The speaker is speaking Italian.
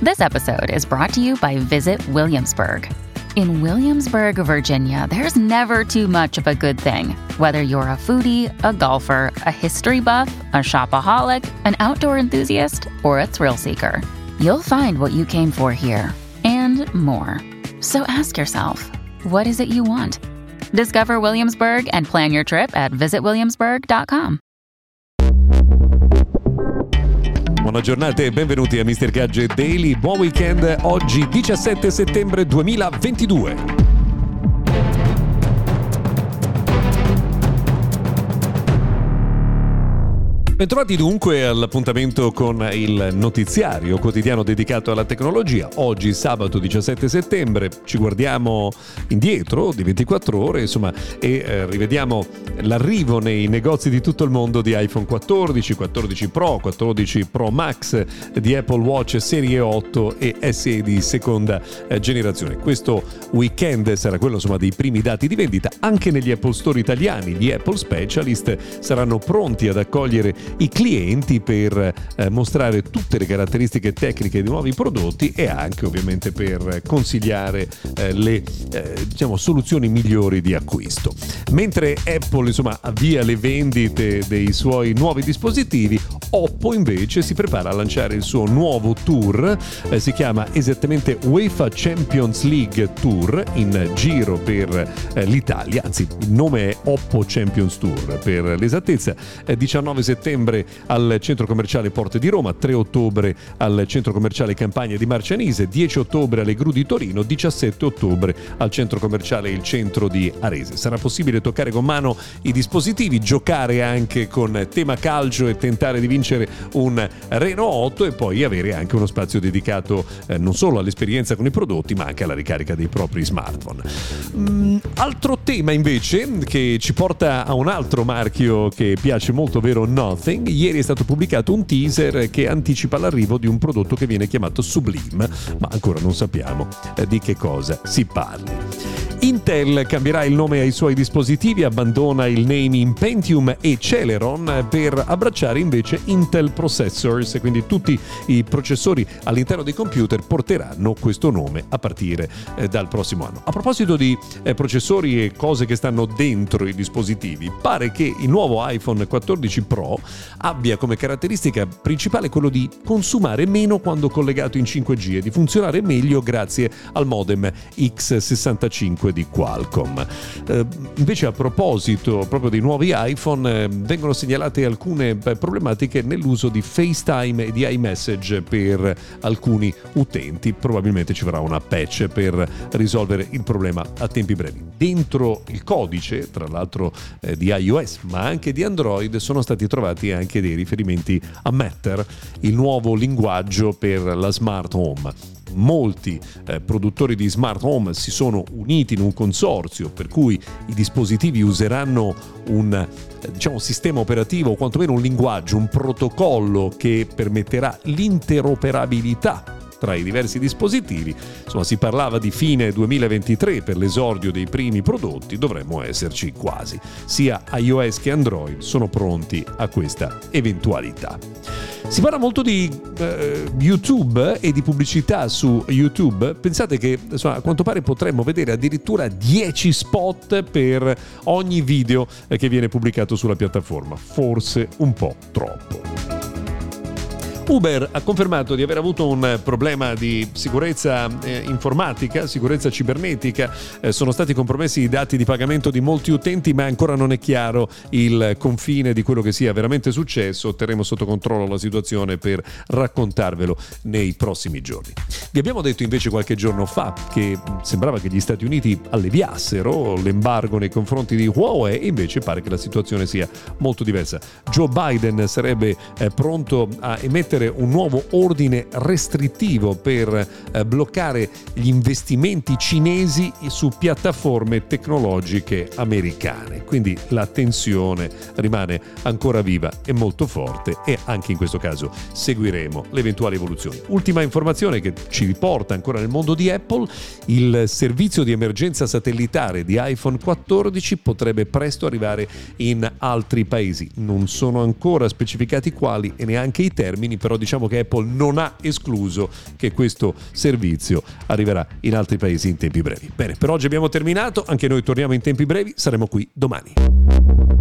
This episode is brought to you by Visit Williamsburg. In Williamsburg, Virginia, there's never too much of a good thing. Whether you're a foodie, a golfer, a history buff, a shopaholic, an outdoor enthusiast, or a thrill seeker, you'll find what you came for here and more. So ask yourself, what is it you want? Discover Williamsburg and plan your trip at visitwilliamsburg.com. Buona giornata e benvenuti a Mr. Gadget Daily. Buon weekend, oggi 17 settembre 2022. Bentrovati dunque all'appuntamento con il notiziario quotidiano dedicato alla tecnologia. Oggi sabato 17 settembre ci guardiamo indietro di 24 ore e rivediamo l'arrivo nei negozi di tutto il mondo di iPhone 14, 14 Pro, 14 Pro Max, di Apple Watch Serie 8 e SE di seconda generazione. Questo weekend sarà quello dei primi dati di vendita anche negli Apple Store italiani. Gli Apple Specialist saranno pronti ad accogliere i clienti per mostrare tutte le caratteristiche tecniche di nuovi prodotti e anche ovviamente per consigliare le soluzioni migliori di acquisto. Mentre Apple avvia le vendite dei suoi nuovi dispositivi, Oppo invece si prepara a lanciare il suo nuovo tour, si chiama esattamente UEFA Champions League Tour, in giro per l'Italia, anzi il nome è Oppo Champions Tour per l'esattezza. 19 settembre al centro commerciale Porte di Roma, 3 ottobre al centro commerciale Campagna di Marcianise, 10 ottobre alle Gru di Torino, 17 ottobre al centro commerciale Il Centro di Arese. Sarà possibile toccare con mano i dispositivi, giocare anche con tema calcio e tentare di vincere un Renault 8 e poi avere anche uno spazio dedicato non solo all'esperienza con i prodotti ma anche alla ricarica dei propri smartphone. Altro tema invece che ci porta a un altro marchio che piace molto, ovvero Nothing. Ieri è stato pubblicato un teaser che anticipa l'arrivo di un prodotto che viene chiamato Sublime, ma ancora non sappiamo di che cosa si parli. Intel cambierà il nome ai suoi dispositivi, abbandona il naming Pentium e Celeron per abbracciare invece Intel Processors, quindi tutti i processori all'interno dei computer porteranno questo nome a partire dal prossimo anno. A proposito di processori e cose che stanno dentro i dispositivi, pare che il nuovo iPhone 14 Pro abbia come caratteristica principale quello di consumare meno quando collegato in 5G e di funzionare meglio grazie al modem X65 di Qualcomm. Invece a proposito proprio dei nuovi iPhone vengono segnalate alcune problematiche nell'uso di FaceTime e di iMessage per alcuni utenti. Probabilmente ci vorrà una patch per risolvere il problema a tempi brevi. Dentro il codice, tra l'altro di iOS ma anche di Android, sono stati trovati anche dei riferimenti a Matter, il nuovo linguaggio per la smart home. Molti produttori di smart home si sono uniti in un consorzio per cui i dispositivi useranno un sistema operativo o quantomeno un linguaggio, un protocollo che permetterà l'interoperabilità tra i diversi dispositivi. Si parlava di fine 2023 per l'esordio dei primi prodotti, dovremmo esserci quasi. Sia iOS che Android sono pronti a questa eventualità. Si parla molto di YouTube e di pubblicità su YouTube. Pensate che a quanto pare potremmo vedere addirittura 10 spot per ogni video che viene pubblicato sulla piattaforma. Forse un po' troppo. Uber ha confermato di aver avuto un problema di sicurezza informatica, sicurezza cibernetica. Sono stati compromessi i dati di pagamento di molti utenti, ma ancora non è chiaro il confine di quello che sia veramente successo. Terremo sotto controllo la situazione per raccontarvelo nei prossimi giorni. Vi abbiamo detto invece qualche giorno fa che sembrava che gli Stati Uniti alleviassero l'embargo nei confronti di Huawei e invece pare che la situazione sia molto diversa. Joe Biden sarebbe pronto a emettere un nuovo ordine restrittivo per bloccare gli investimenti cinesi su piattaforme tecnologiche americane. Quindi la tensione rimane ancora viva e molto forte e anche in questo caso seguiremo le eventuali evoluzioni. Ultima informazione che ci riporta ancora nel mondo di Apple: il servizio di emergenza satellitare di iPhone 14 potrebbe presto arrivare in altri paesi. Non sono ancora specificati quali e neanche i termini, però diciamo che Apple non ha escluso che questo servizio arriverà in altri paesi in tempi brevi. Bene, per oggi abbiamo terminato, anche noi torniamo in tempi brevi, saremo qui domani.